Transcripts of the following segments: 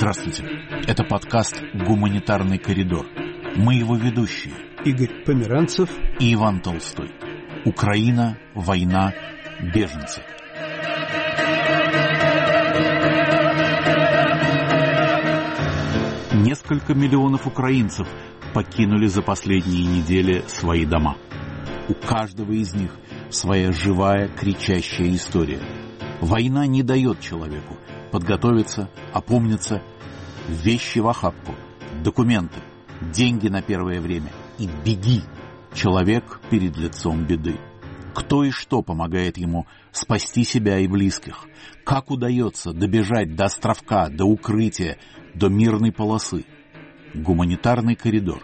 Здравствуйте. Это подкаст «Гуманитарный коридор». Мы его ведущие. Игорь Померанцев и Иван Толстой. Украина, война, беженцы. Несколько миллионов украинцев покинули за последние недели свои дома. У каждого из них своя живая, кричащая история. Война не дает человеку подготовиться, опомниться, вещи в охапку, документы, деньги на первое время и беги, человек перед лицом беды. Кто и что помогает ему спасти себя и близких? Как удается добежать до островка, до укрытия, до мирной полосы? Гуманитарный коридор.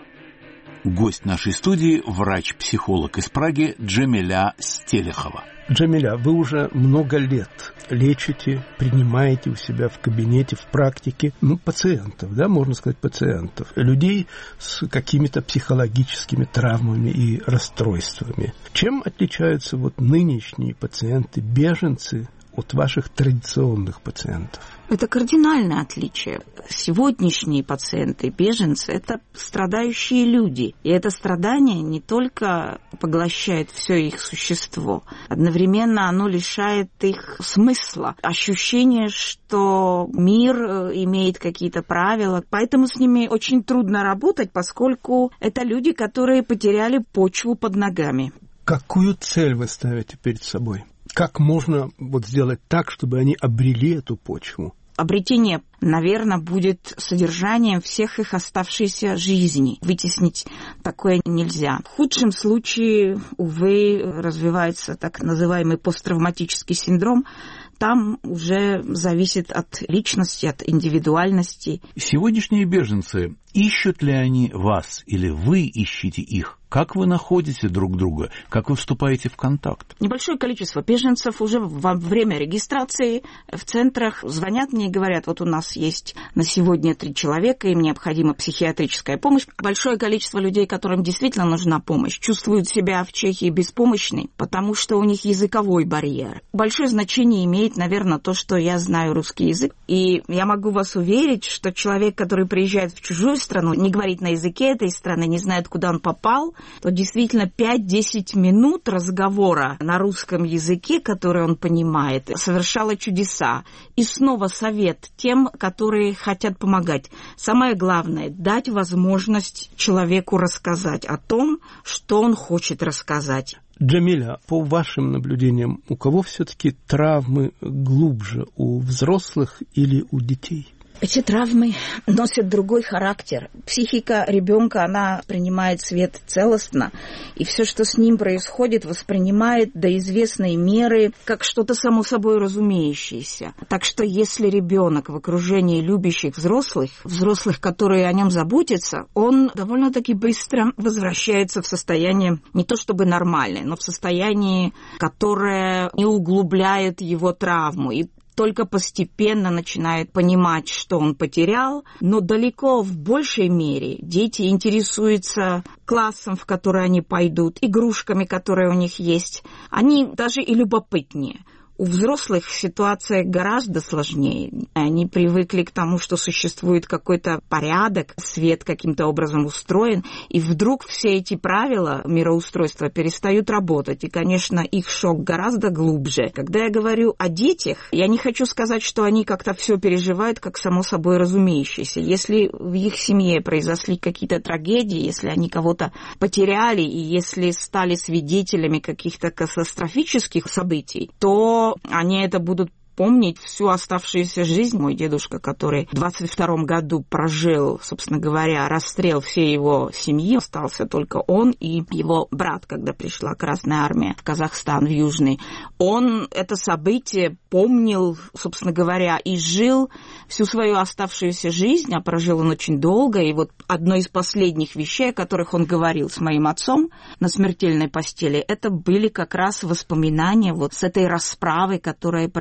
Гость нашей студии – врач-психолог из Праги Джамиля Стелихова. Джамиля, вы уже много лет лечите, принимаете у себя в кабинете, в практике пациентов, да, можно сказать, пациентов, людей с какими-то психологическими травмами и расстройствами. Чем отличаются нынешние пациенты, беженцы, от ваших традиционных пациентов? Это кардинальное отличие. Сегодняшние пациенты, беженцы – это страдающие люди. И это страдание не только поглощает все их существо, одновременно оно лишает их смысла, ощущения, что мир имеет какие-то правила. Поэтому с ними очень трудно работать, поскольку это люди, которые потеряли почву под ногами. Какую цель вы ставите перед собой? Как можно сделать так, чтобы они обрели эту почву? Обретение, наверное, будет содержанием всех их оставшейся жизни. Вытеснить такое нельзя. В худшем случае, увы, развивается так называемый посттравматический синдром. Там уже зависит от личности, от индивидуальности. Сегодняшние беженцы, ищут ли они вас или вы ищете их? Как вы находите друг друга? Как вы вступаете в контакт? Небольшое количество беженцев уже во время регистрации в центрах звонят мне и говорят, у нас есть на сегодня 3 человека, им необходима психиатрическая помощь. Большое количество людей, которым действительно нужна помощь, чувствуют себя в Чехии беспомощной, потому что у них языковой барьер. Большое значение имеет, наверное, то, что я знаю русский язык. И я могу вас уверить, что человек, который приезжает в чужую страну, не говорит на языке этой страны, не знает, куда он попал, то действительно 5-10 минут разговора на русском языке, который он понимает, совершало чудеса. И снова совет тем, которые хотят помогать. Самое главное – дать возможность человеку рассказать о том, что он хочет рассказать. Джамиля, по вашим наблюдениям, у кого все-таки травмы глубже, у взрослых или у детей? Эти травмы носят другой характер. Психика ребенка, она принимает свет целостно, и все, что с ним происходит, воспринимает до известной меры как что-то само собой разумеющееся. Так что если ребенок в окружении любящих взрослых, которые о нем заботятся, он довольно-таки быстро возвращается в состояние не то чтобы нормальное, но в состояние, которое не углубляет его травму и только постепенно начинает понимать, что он потерял, но далеко в большей мере дети интересуются классом, в который они пойдут, игрушками, которые у них есть. Они даже и любопытнее. У взрослых ситуация гораздо сложнее. Они привыкли к тому, что существует какой-то порядок, свет каким-то образом устроен, и вдруг все эти правила мироустройства перестают работать. И, конечно, их шок гораздо глубже. Когда я говорю о детях, я не хочу сказать, что они как-то все переживают, как само собой разумеющееся. Если в их семье произошли какие-то трагедии, если они кого-то потеряли, и если стали свидетелями каких-то катастрофических событий, то они это будут помнить всю оставшуюся жизнь. Мой дедушка, который в 22 году прожил, собственно говоря, расстрел всей его семьи, остался только он и его брат, когда пришла Красная Армия в Казахстан, в Южный. Он это событие помнил, собственно говоря, и жил всю свою оставшуюся жизнь, а прожил он очень долго. И одно из последних вещей, о которых он говорил с моим отцом на смертельной постели, это были как раз воспоминания с этой расправы, которая произошла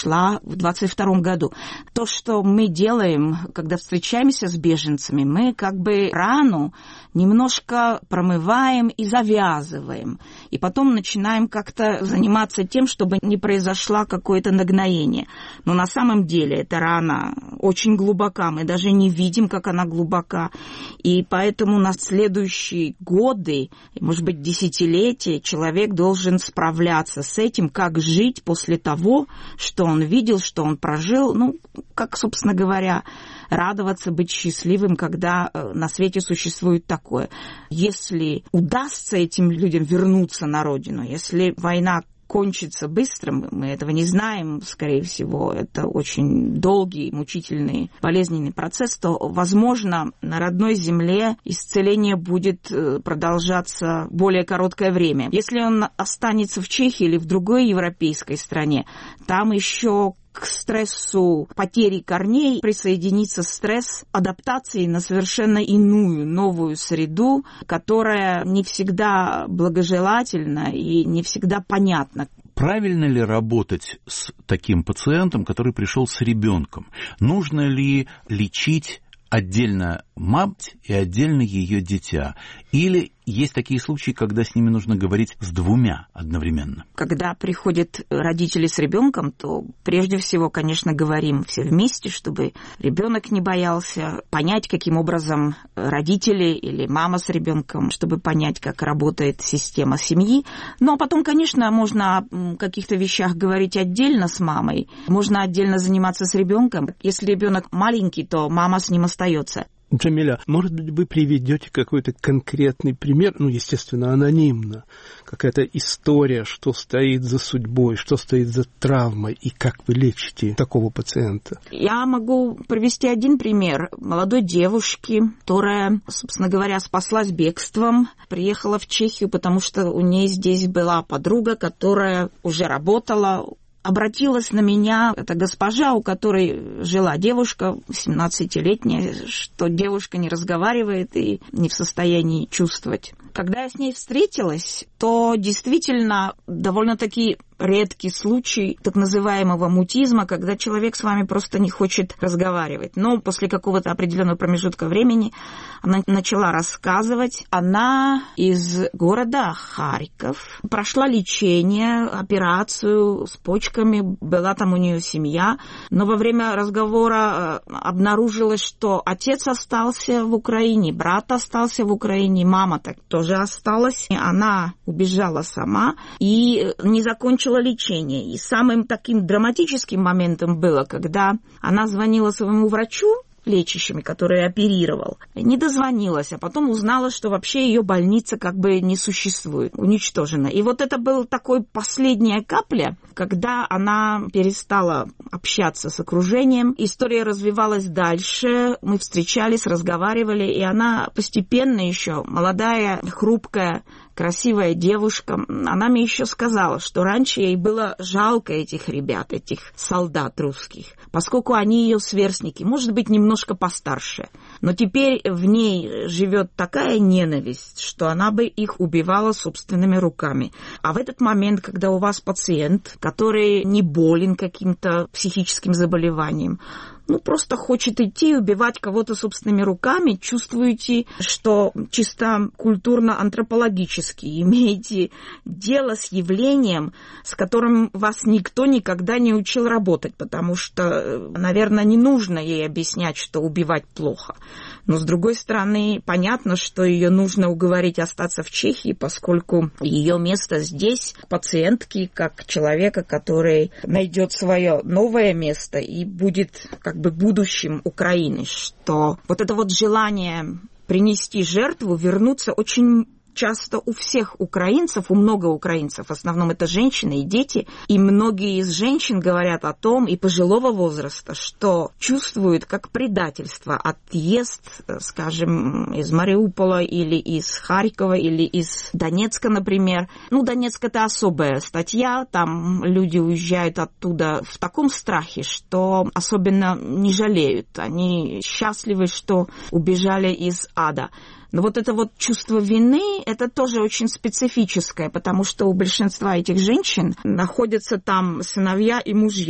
произошла в 22 году. То, что мы делаем, когда встречаемся с беженцами, мы как бы рану немножко промываем и завязываем. И потом начинаем как-то заниматься тем, чтобы не произошло какое-то нагноение. Но на самом деле эта рана очень глубока. Мы даже не видим, как она глубока. И поэтому на следующие годы, может быть, десятилетия, человек должен справляться с этим, как жить после того, что он видел, что он прожил. Ну, как, собственно говоря, радоваться, быть счастливым, когда на свете существует такое. Если удастся этим людям вернуться на родину, если война кончится быстро, мы этого не знаем, скорее всего, это очень долгий, мучительный, болезненный процесс, то, возможно, на родной земле исцеление будет продолжаться более короткое время. Если он останется в Чехии или в другой европейской стране, там еще к стрессу потери корней присоединится стресс адаптации на совершенно иную, новую среду, которая не всегда благожелательна и не всегда понятна. Правильно ли работать с таким пациентом, который пришел с ребенком? Нужно ли лечить отдельно мать и отдельно ее дитя? Или есть такие случаи, когда с ними нужно говорить с двумя одновременно? Когда приходят родители с ребенком, то прежде всего, конечно, говорим все вместе, чтобы ребенок не боялся, понять, каким образом родители или мама с ребенком, чтобы понять, как работает система семьи. Ну, а потом, конечно, можно о каких-то вещах говорить отдельно с мамой, можно отдельно заниматься с ребенком. Если ребенок маленький, то мама с ним остается. Джамиля, может быть, вы приведете какой-то конкретный пример, ну, естественно, анонимно, какая-то история, что стоит за судьбой, что стоит за травмой, и как вы лечите такого пациента? Я могу привести один пример молодой девушки, которая, собственно говоря, спаслась бегством, приехала в Чехию, потому что у нее здесь была подруга, которая уже работала. Обратилась на меня эта госпожа, у которой жила девушка, 17-летняя, что девушка не разговаривает и не в состоянии чувствовать. Когда я с ней встретилась, то действительно довольно-таки редкий случай так называемого мутизма, когда человек с вами просто не хочет разговаривать. Но после какого-то определенного промежутка времени она начала рассказывать. Она из города Харьков, прошла лечение, операцию с почками, была там у нее семья, но во время разговора обнаружилось, что отец остался в Украине, брат остался в Украине, мама так тоже осталась. Она убежала сама и не закончила лечение. И самым таким драматическим моментом было, когда она звонила своему врачу, лечащему, который оперировал, не дозвонилась, а потом узнала, что вообще ее больница как бы не существует, уничтожена. И вот это была такой последняя капля, когда она перестала общаться с окружением. История развивалась дальше, мы встречались, разговаривали, и она постепенно еще, молодая, хрупкая, красивая девушка, она мне еще сказала, что раньше ей было жалко этих ребят, этих солдат русских, поскольку они ее сверстники, может быть, немножко постарше. Но теперь в ней живет такая ненависть, что она бы их убивала собственными руками. А в этот момент, когда у вас пациент, который не болен каким-то психическим заболеванием, просто хочет идти и убивать кого-то собственными руками, чувствуете, что чисто культурно-антропологически имеете дело с явлением, с которым вас никто никогда не учил работать, потому что, наверное, не нужно ей объяснять, что убивать плохо. Но, с другой стороны, понятно, что ее нужно уговорить остаться в Чехии, поскольку ее место здесь, пациентки, как человека, который найдет свое новое место и будет как бы будущим Украины, что вот это вот желание принести жертву, вернуться очень часто у всех украинцев, у много украинцев, в основном это женщины и дети, и многие из женщин говорят о том, и пожилого возраста, что чувствуют как предательство отъезд, скажем, из Мариуполя или из Харькова или из Донецка, например. Донецк — это особая статья, там люди уезжают оттуда в таком страхе, что особенно не жалеют, они счастливы, что убежали из ада. Но вот это вот чувство вины, это тоже очень специфическое, потому что у большинства этих женщин находятся там сыновья и мужья.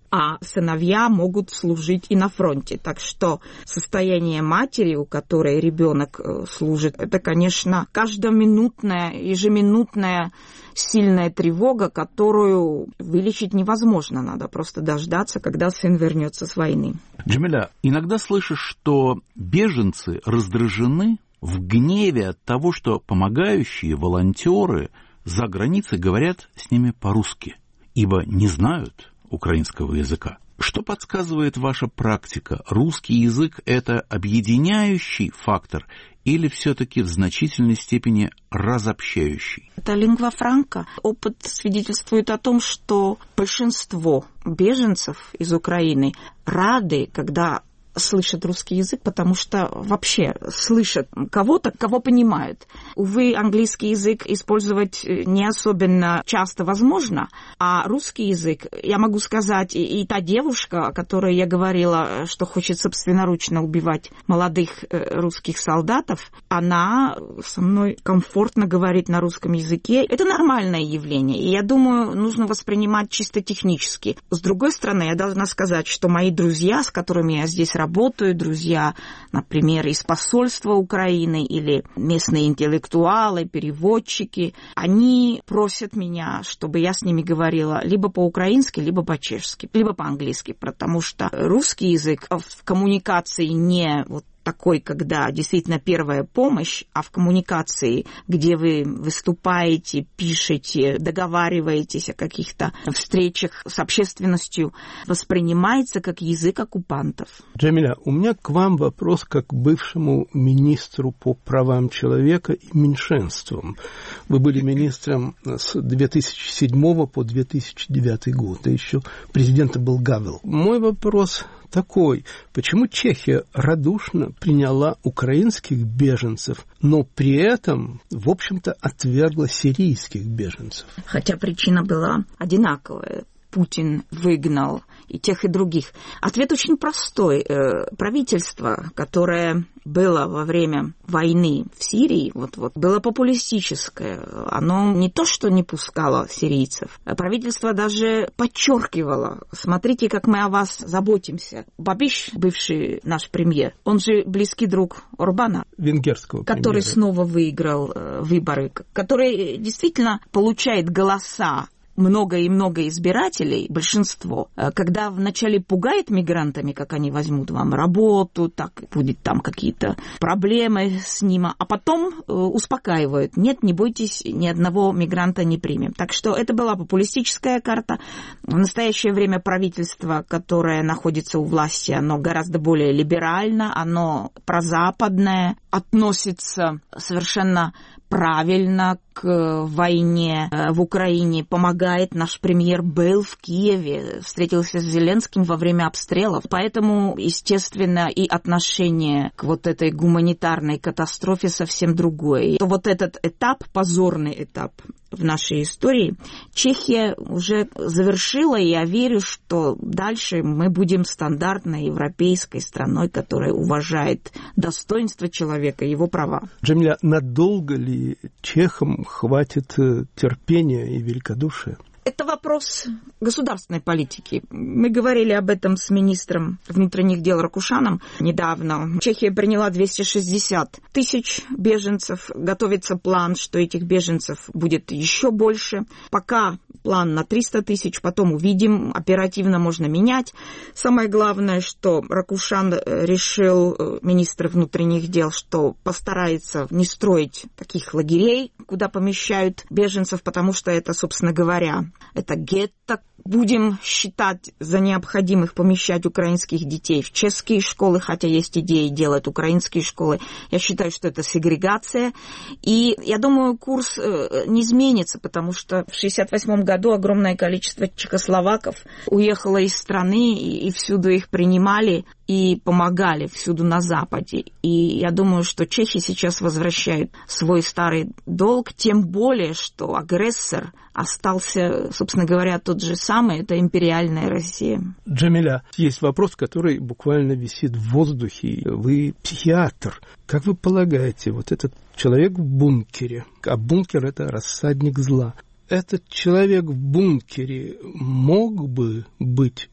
а сыновья могут служить и на фронте. Так что состояние матери, у которой ребенок служит, это, конечно, каждоминутная, ежеминутная сильная тревога, которую вылечить невозможно. Надо просто дождаться, когда сын вернется с войны. Джамиля, иногда слышишь, что беженцы раздражены в гневе от того, что помогающие волонтеры за границей говорят с ними по-русски, ибо не знают украинского языка. Что подсказывает ваша практика? Русский язык – это объединяющий фактор или все-таки в значительной степени разобщающий? Это лингва франка. Опыт свидетельствует о том, что большинство беженцев из Украины рады, когда слышат русский язык, потому что вообще слышат кого-то, кого понимают. Увы, английский язык использовать не особенно часто возможно, а русский язык, я могу сказать, и та девушка, о которой я говорила, что хочет собственноручно убивать молодых русских солдатов, она со мной комфортно говорит на русском языке. Это нормальное явление, и я думаю, нужно воспринимать чисто технически. С другой стороны, я должна сказать, что мои друзья, с которыми я здесь работаю, друзья, например, из посольства Украины или местные интеллектуалы, переводчики, они просят меня, чтобы я с ними говорила либо по-украински, либо по-чешски, либо по-английски, потому что русский язык в коммуникации не вот такой, когда действительно первая помощь, а в коммуникации, где вы выступаете, пишете, договариваетесь о каких-то встречах с общественностью, воспринимается как язык оккупантов. Джамиля, у меня к вам вопрос как к бывшему министру по правам человека и меньшинствам. Вы были министром с 2007 по 2009 год, и еще президентом был Гавел. Мой вопрос такой: почему Чехия радушно приняла украинских беженцев, но при этом, в общем-то, отвергла сирийских беженцев? Хотя причина была одинаковая. Путин выгнал и тех, и других. Ответ очень простой. Правительство, которое было во время войны в Сирии, было популистическое. Оно не то, что не пускало сирийцев. Правительство даже подчеркивало: смотрите, как мы о вас заботимся. Бабиш, бывший наш премьер, он же близкий друг Орбана, венгерского премьера, который снова выиграл выборы, который действительно получает голоса много и много избирателей, большинство, когда вначале пугает мигрантами, как они возьмут вам работу, так будет там какие-то проблемы с ним, а потом успокаивают. Нет, не бойтесь, ни одного мигранта не примем. Так что это была популистическая карта. В настоящее время правительство, которое находится у власти, оно гораздо более либерально, оно прозападное, относится совершенно правильно к войне в Украине, помогает. Наш премьер был в Киеве, встретился с Зеленским во время обстрелов. Поэтому, естественно, и отношение к вот этой гуманитарной катастрофе совсем другое. То вот этот этап, позорный этап в нашей истории, Чехия уже завершила, и я верю, что дальше мы будем стандартной европейской страной, которая уважает достоинство человека, его права. Джамиля, надолго ли чехам хватит терпения и великодушия? Это вопрос государственной политики. Мы говорили об этом с министром внутренних дел Ракушаном недавно. Чехия приняла 260 тысяч беженцев. Готовится план, что этих беженцев будет еще больше. Пока план на 300 тысяч, потом увидим. Оперативно можно менять. Самое главное, что Ракушан решил, министр внутренних дел, что постарается не строить таких лагерей, куда помещают беженцев, потому что это, собственно говоря, это гетто. Будем считать за необходимых помещать украинских детей в чешские школы, хотя есть идеи делать украинские школы. Я считаю, что это сегрегация. И я думаю, курс не изменится, потому что в 1968 году огромное количество чехословаков уехало из страны, и всюду их принимали и помогали всюду на Западе. И я думаю, что чехи сейчас возвращают свой старый долг, тем более, что агрессор остался, собственно говоря, тот же самый, это империальная Россия. Джамиля, есть вопрос, который буквально висит в воздухе. Вы психиатр. Как вы полагаете, вот этот человек в бункере, а бункер – это рассадник зла, этот человек в бункере мог бы быть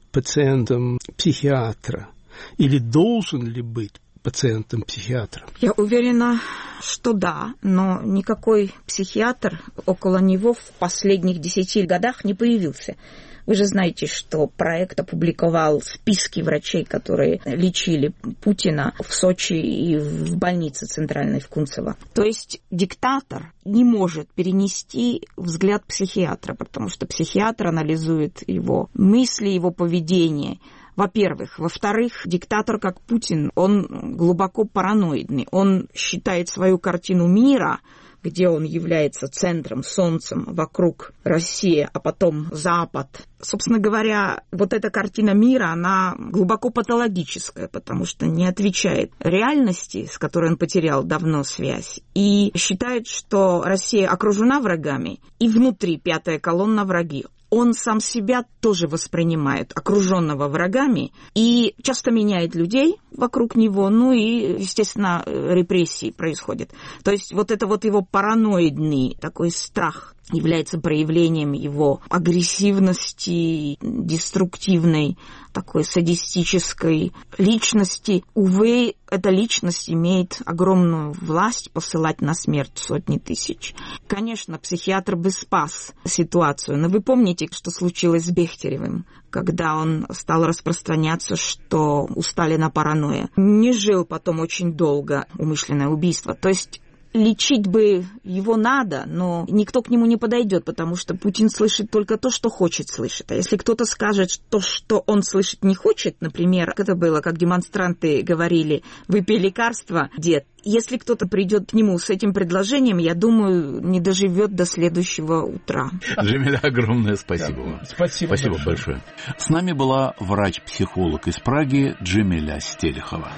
пациентом психиатра или должен ли быть пациентом психиатра? Я уверена, что да, но никакой психиатр около него в последних 10 годах не появился. Вы же знаете, что проект опубликовал списки врачей, которые лечили Путина в Сочи и в больнице центральной в Кунцево. То есть диктатор не может перенести взгляд психиатра, потому что психиатр анализует его мысли, его поведение. Во-первых. Во-вторых, диктатор, как Путин, он глубоко параноидный. Он считает свою картину мира, где он является центром, солнцем, вокруг России, а потом Запад. Собственно говоря, вот эта картина мира, она глубоко патологическая, потому что не отвечает реальности, с которой он потерял давно связь, и считает, что Россия окружена врагами, и внутри пятая колонна враги. Он сам себя тоже воспринимает окруженного врагами и часто меняет людей вокруг него, ну и, естественно, репрессии происходят. То есть вот это вот его параноидный такой страх является проявлением его агрессивности, деструктивной, такой садистической личности. Увы, эта личность имеет огромную власть посылать на смерть сотни тысяч. Конечно, психиатр бы спас ситуацию, но вы помните, что случилось с Бехтеревым, когда он стал распространяться, что у Сталина паранойя. Не жил потом очень долго умышленное убийство. То есть лечить бы его надо, но никто к нему не подойдет, потому что Путин слышит только то, что хочет слышать. А если кто-то скажет то, что он слышать не хочет, например, это было, как демонстранты говорили, выпей лекарство, дед. Если кто-то придет к нему с этим предложением, я думаю, не доживет до следующего утра. Джамиля, огромное спасибо вам. Спасибо большое. С нами была врач-психолог из Праги Джамиля Стелихова.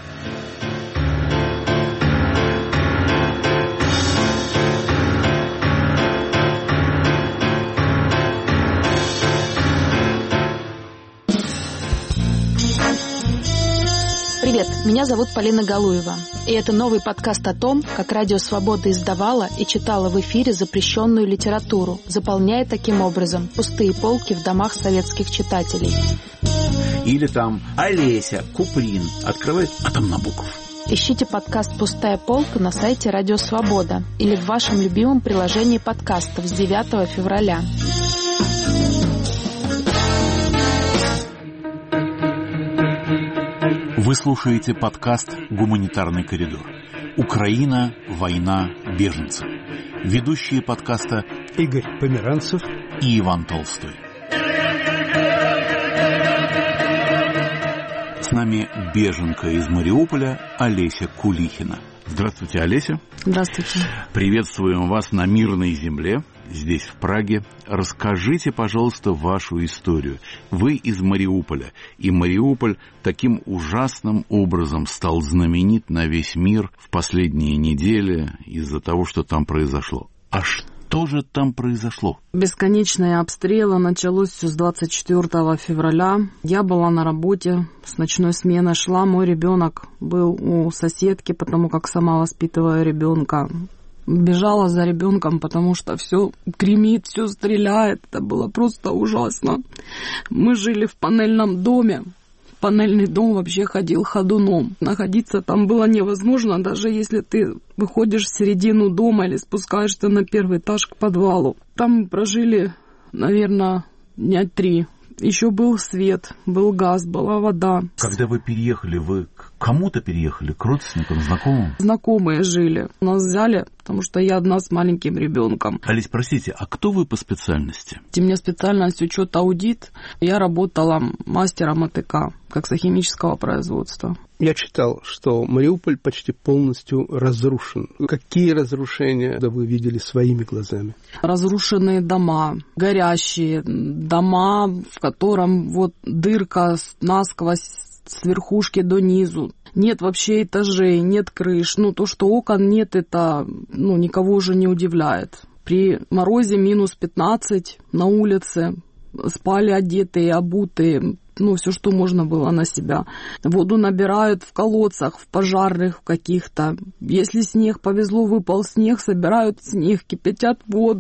Привет, меня зовут Полина Галуева, и это новый подкаст о том, как Радио Свобода издавала и читала в эфире запрещенную литературу, заполняя таким образом пустые полки в домах советских читателей. Или там Олеся Куприн открывает, а там Набоков. Ищите подкаст «Пустая полка» на сайте Радио Свобода или в вашем любимом приложении подкастов с 9 февраля. Вы слушаете подкаст «Гуманитарный коридор». Украина, война, беженцы. Ведущие подкаста Игорь Померанцев и Иван Толстой. С нами беженка из Мариуполя Олеся Кулихина. Здравствуйте, Олеся. Здравствуйте. Приветствуем вас на мирной земле, здесь, в Праге. Расскажите, пожалуйста, вашу историю. Вы из Мариуполя, и Мариуполь таким ужасным образом стал знаменит на весь мир в последние недели из-за того, что там произошло. А что же там произошло? Бесконечные обстрелы началось все с 24 февраля. Я была на работе, с ночной смены шла. Мой ребенок был у соседки, потому как сама воспитываю ребенка. Бежала за ребенком, потому что все гремит, все стреляет. Это было просто ужасно. Мы жили в панельном доме. Панельный дом вообще ходил ходуном. Находиться там было невозможно, даже если ты выходишь в середину дома или спускаешься на первый этаж к подвалу. Там мы прожили, наверное, дня 3. Еще был свет, был газ, была вода. Когда вы переехали, вы к кому-то переехали? К родственникам, знакомым? Знакомые жили. Нас взяли, потому что я одна с маленьким ребенком. Олесь, простите, а кто вы по специальности? У меня специальность учет-аудит. Я работала мастером АТК, коксохимического производства. Я читал, что Мариуполь почти полностью разрушен. Какие разрушения вы видели своими глазами? Разрушенные дома, горящие дома, в котором вот дырка насквозь с верхушки до низу. Нет вообще этажей, нет крыш. То, что окон нет, это никого уже не удивляет. При морозе минус 15 на улице спали одетые, обутые. Все, что можно было на себя. Воду набирают в колодцах, в пожарных каких-то. Если снег, повезло, выпал снег, собирают снег, кипятят воду.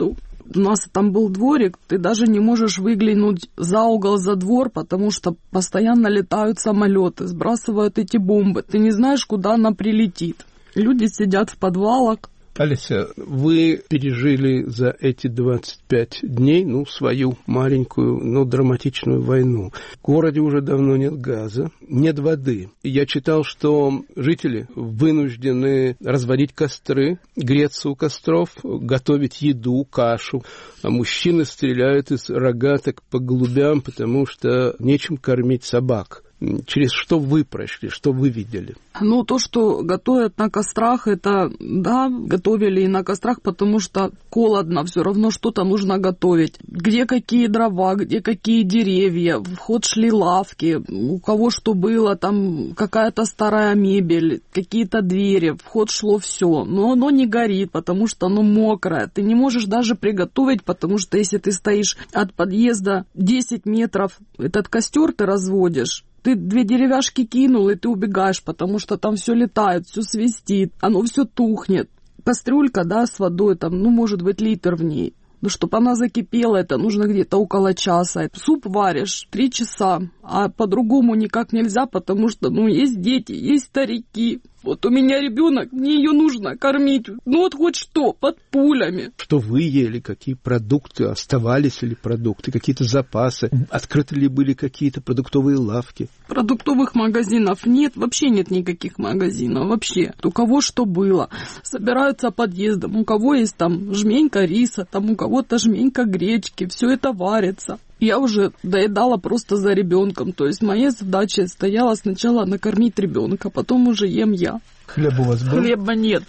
у нас там был дворик, ты даже не можешь выглянуть за угол, за двор, потому что постоянно летают самолеты, сбрасывают эти бомбы. Ты не знаешь, куда она прилетит. Люди сидят в подвалах. Олеся, вы пережили за эти 25 дней, свою маленькую, но драматичную войну. В городе уже давно нет газа, нет воды. Я читал, что жители вынуждены разводить костры, греться у костров, готовить еду, кашу. А мужчины стреляют из рогаток по голубям, потому что нечем кормить собак. Через что вы прошли, что вы видели? То, что готовят на кострах, это, да, готовили и на кострах, потому что холодно, все равно что-то нужно готовить. Где какие дрова, где какие деревья, в ход шли лавки, у кого что было, там какая-то старая мебель, какие-то двери, в ход шло все. Но оно не горит, потому что оно мокрое. Ты не можешь даже приготовить, потому что если ты стоишь от подъезда 10 метров, этот костер ты разводишь, ты 2 деревяшки кинул, и ты убегаешь, потому что там все летает, все свистит, оно все тухнет. Кастрюлька, да, с водой, там, может быть, литр в ней. Чтобы она закипела, это нужно где-то около часа. Суп варишь 3 часа, а по-другому никак нельзя, потому что, есть дети, есть старики. Вот у меня ребенок, мне ее нужно кормить. Хоть что, под пулями. Что вы ели, какие продукты, оставались ли продукты, какие-то запасы, открыты ли были какие-то продуктовые лавки? Продуктовых магазинов нет, вообще нет никаких магазинов, вообще. У кого что было. Собираются подъездом, у кого есть там жменька риса, там у кого-то жменька гречки, все это варится. Я уже доедала просто за ребенком. То есть моя задача стояла сначала накормить ребенка, потом уже ем я. Хлеба у вас был? Хлеба нет.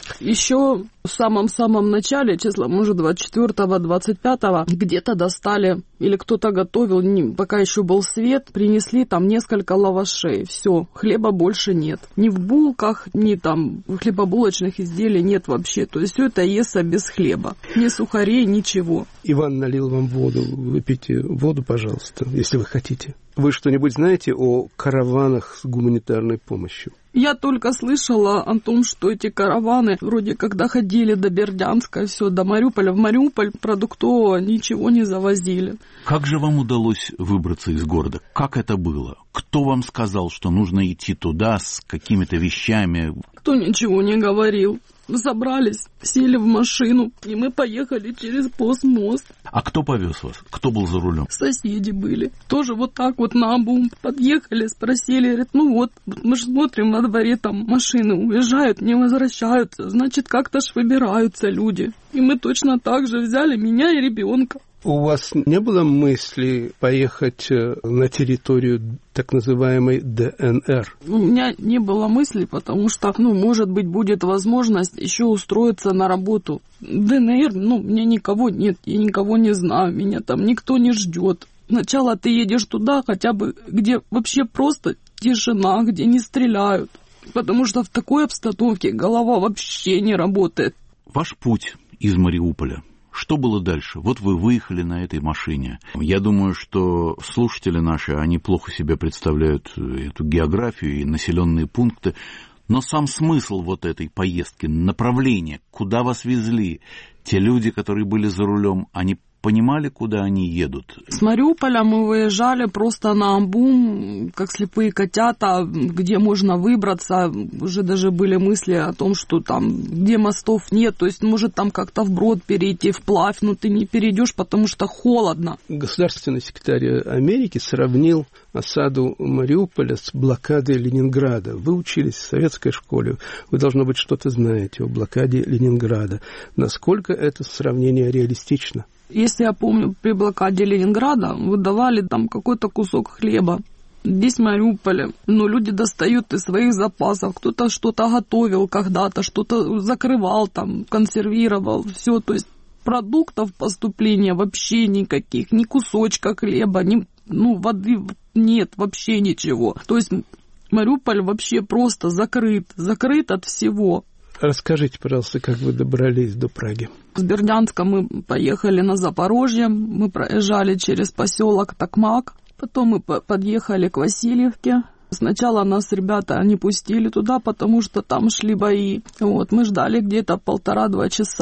Еще в самом-самом начале, числа, может, 24-го, 25-го, где-то достали, или кто-то готовил, пока еще был свет, принесли там несколько лавашей. Все, хлеба больше нет. Ни в булках, ни там в хлебобулочных изделий нет вообще. То есть все это естся без хлеба. Ни сухарей, ничего. Иван налил вам воду. Выпейте воду, пожалуйста, если вы хотите. Вы что-нибудь знаете о караванах с гуманитарной помощью? Я только слышала о том, что эти караваны вроде когда ходили до Бердянска, все, до Мариуполя. В Мариуполь продуктово ничего не завозили. Как же вам удалось выбраться из города? Как это было? Кто вам сказал, что нужно идти туда с какими-то вещами? Кто ничего не говорил. Собрались, сели в машину, и мы поехали через мост. А кто повез вас? Кто был за рулем? Соседи были. Тоже вот так вот наобум подъехали, спросили, говорят, мы же смотрим во дворе, там машины уезжают, не возвращаются, значит, как-то ж выбираются люди. И мы точно так же взяли меня и ребенка. У вас не было мысли поехать на территорию так называемой ДНР? У меня не было мысли, потому что, может быть, будет возможность еще устроиться на работу. ДНР, у меня никого нет, я никого не знаю, меня там никто не ждет. Сначала ты едешь туда, хотя бы, где вообще просто тишина, где не стреляют. Потому что в такой обстановке голова вообще не работает. Ваш путь из Мариуполя. Что было дальше? Вот вы выехали на этой машине. Я думаю, что слушатели наши, они плохо себе представляют эту географию и населенные пункты, но сам смысл вот этой поездки, направление, куда вас везли, те люди, которые были за рулем, они понимали, куда они едут? С Мариуполя мы выезжали просто наобум, как слепые котята, где можно выбраться. Уже даже были мысли о том, что там, где мостов нет, то есть, может, там как-то вброд перейти, вплавь, но ты не перейдешь, потому что холодно. Государственный секретарь Америки сравнил осаду Мариуполя с блокадой Ленинграда. Вы учились в советской школе, вы, должно быть, что-то знаете о блокаде Ленинграда. Насколько это сравнение реалистично? Если я помню, при блокаде Ленинграда выдавали там какой-то кусок хлеба. Здесь в Мариуполе, люди достают из своих запасов. Кто-то что-то готовил когда-то, что-то закрывал, там, консервировал, все. То есть продуктов поступления вообще никаких, ни кусочка хлеба, ни воды нет, вообще ничего. То есть Мариуполь вообще просто закрыт от всего. Расскажите, пожалуйста, как вы добрались до Праги? С Бердянска мы поехали на Запорожье, мы проезжали через поселок Токмак, потом мы подъехали к Васильевке. Сначала нас ребята не пустили туда, потому что там шли бои. Мы ждали где-то 1,5-2 часа.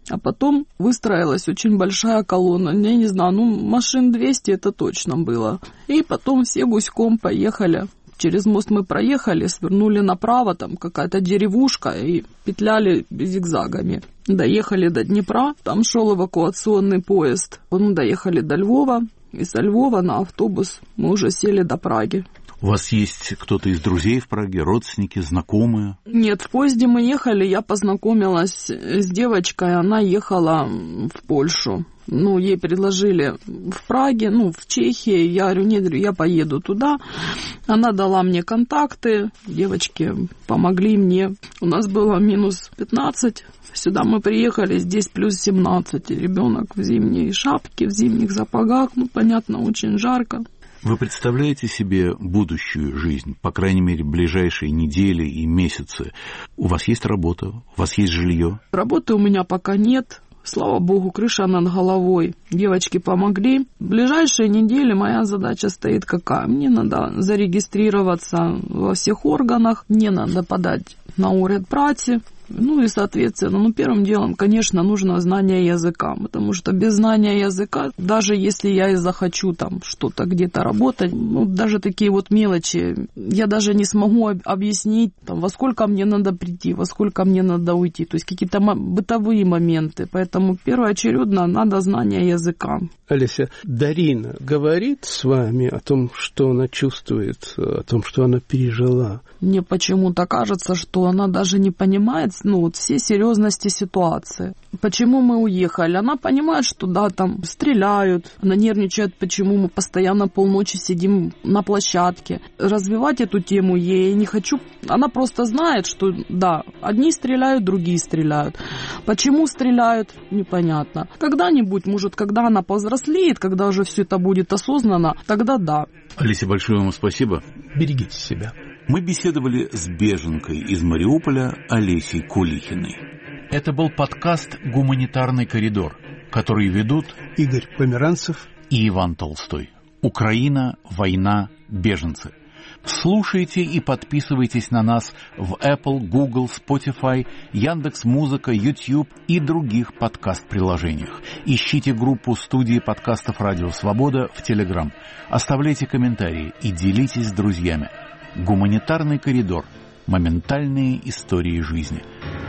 А потом выстроилась очень большая колонна. Я не знаю, машин 200 это точно было. И потом все гуськом поехали. Через мост мы проехали, свернули направо, там какая-то деревушка, и петляли зигзагами. Доехали до Днепра, там шел эвакуационный поезд. Мы доехали до Львова, и со Львова на автобус мы уже сели до Праги. У вас есть кто-то из друзей в Праге, родственники, знакомые? Нет, в поезде мы ехали, я познакомилась с девочкой, она ехала в Польшу. Ей предложили в Праге, в Чехии. Я говорю, нет, я поеду туда. Она дала мне контакты, девочки помогли мне. У нас было минус 15. Сюда мы приехали, здесь плюс 17. Ребенок в зимней шапке, в зимних сапогах. Понятно, очень жарко. Вы представляете себе будущую жизнь, по крайней мере, ближайшие недели и месяцы? У вас есть работа? У вас есть жилье? Работы у меня пока нет. Слава богу, крыша над головой. Девочки помогли. В ближайшие недели моя задача стоит какая? Мне надо зарегистрироваться во всех органах, мне надо подать на уряд праці. И, соответственно, первым делом, конечно, нужно знание языка, потому что без знания языка, даже если я и захочу там что-то где-то работать, даже такие мелочи, я даже не смогу объяснить, во сколько мне надо прийти, во сколько мне надо уйти, то есть какие-то бытовые моменты, поэтому первоочередно надо знание языка. Олеся, Дарина говорит с вами о том, что она чувствует, о том, что она пережила? Мне почему-то кажется, что она даже не понимает, все серьезности ситуации. Почему мы уехали? Она понимает, что там стреляют, она нервничает, почему мы постоянно полночи сидим на площадке. Развивать эту тему ей не хочу. Она просто знает, что одни стреляют, другие стреляют. Почему стреляют? Непонятно. Когда-нибудь, может, когда она повзрослеет, когда уже все это будет осознанно, тогда да. Олеся, большое вам спасибо. Берегите себя. Мы беседовали с беженкой из Мариуполя Олесей Кулихиной. Это был подкаст «Гуманитарный коридор», который ведут Игорь Померанцев и Иван Толстой. Украина, война, беженцы. Слушайте и подписывайтесь на нас в Apple, Google, Spotify, Яндекс.Музыка, YouTube и других подкаст-приложениях. Ищите группу студии подкастов «Радио Свобода» в Telegram. Оставляйте комментарии и делитесь с друзьями. Гуманитарный коридор. Моментальные истории жизни.